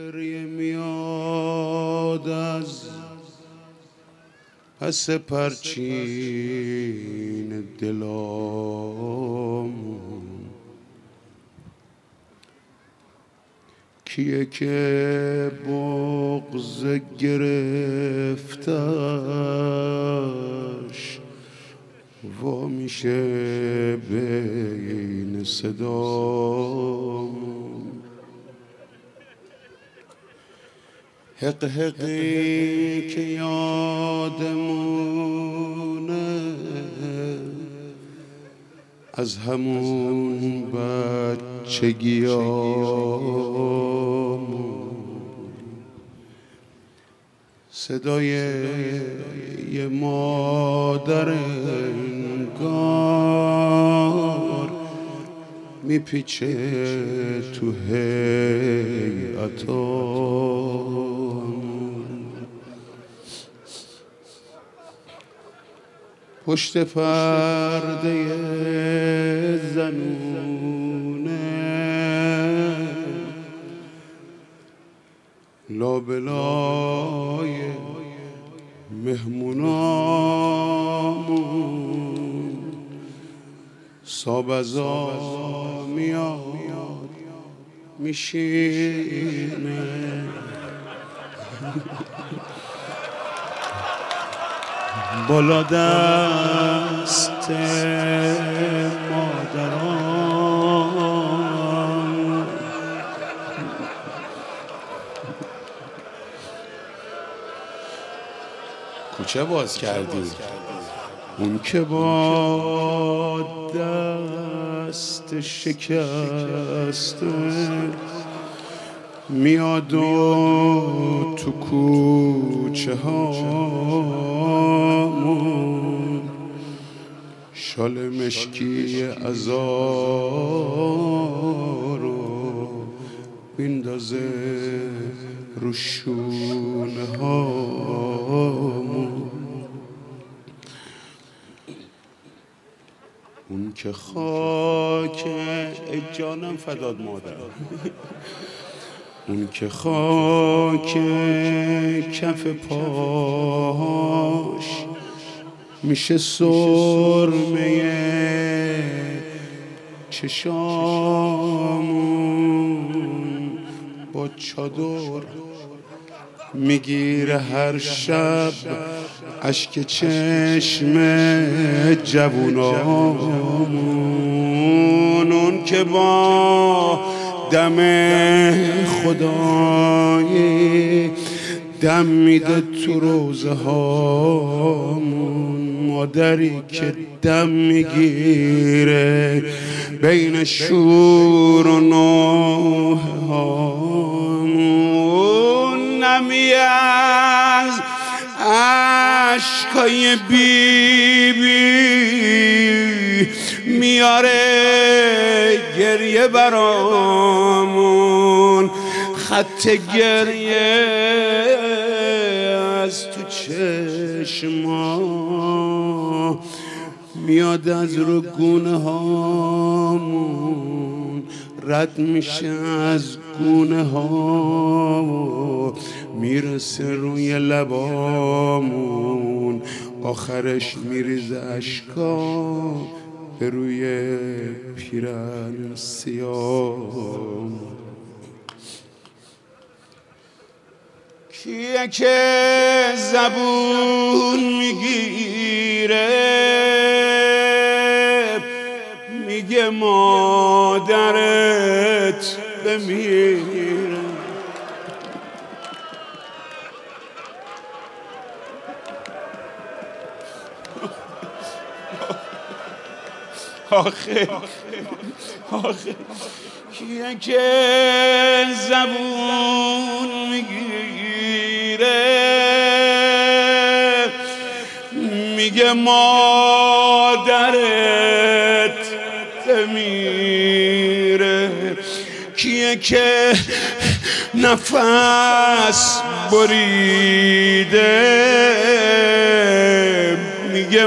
گریه میاد از پس پرچین دلام، کیه که بغض گرفتش وا میشه بین صدام، حق حقی که یادمونه از همون بچگیامون، صدای یه مادر انگار میپیچه تو هیئتام، پشت پرده زنونه لابلای مهمونامون سابزا میاد میشینه بالا دست مادران، کوچه باز کردی اون که با دست شکسته میاد و تو کوچه هامون شال مشکی عزا رو بیندازه رو شونه هامون، اون که خاک جانم فداد مادر اون که خاک کف پاش میشه سرمه چشامون، با چادر میگیره هر شب اشک چشم جوونامون، اون که با دم خدایی دم میده تو روزه هامون، مادری که دم میگیره بین شور و نوحه هامون، نمی از عشقای بیبی میاره گریه برامون، خط گریه از تو چشما میاد از رو گونه هامون، رد میشه از گونه ها میرسه روی لبامون، آخرش میریزه اشکا به روی پیرن سیاه. کیه که زبون میگیره میگه مادرت بمیره، آخه کیه که زبون میگیره میگه مادرت بمیره، کیه که نفس بریده میگه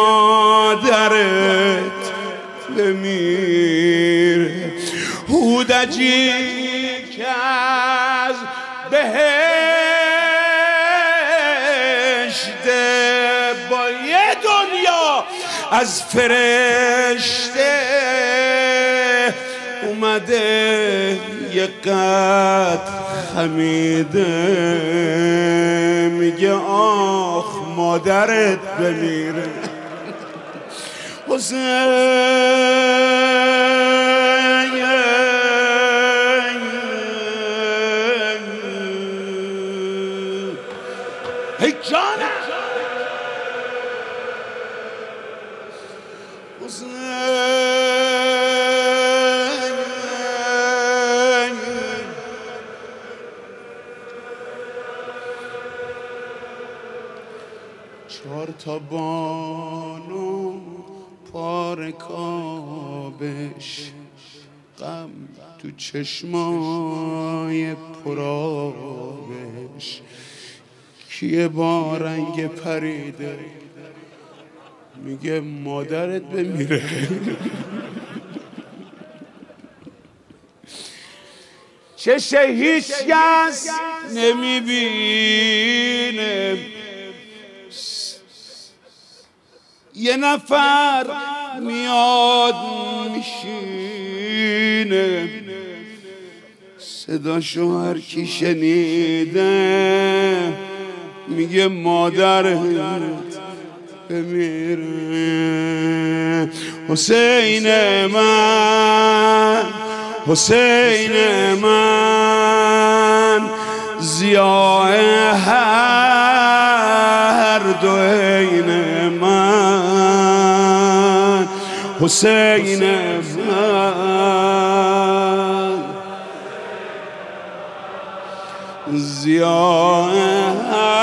مادرت بمیره، هودجی که از بهشته با یه دنیا از فرشته اومده یه قد خمیده میگه آخ مادرت بمیره ای جانم چهار تا بانو پارکابش غم تو چشمای پرابش کیه با رنگ پریده میگه مادرت بمیره چشه هیچ کس نمیبینه یه نفر میاد میشینه صداشو هر کی شنیده میگه مادرت بمیره حسین من حسین من ضیاء هر دو عین من حسین من ضیاء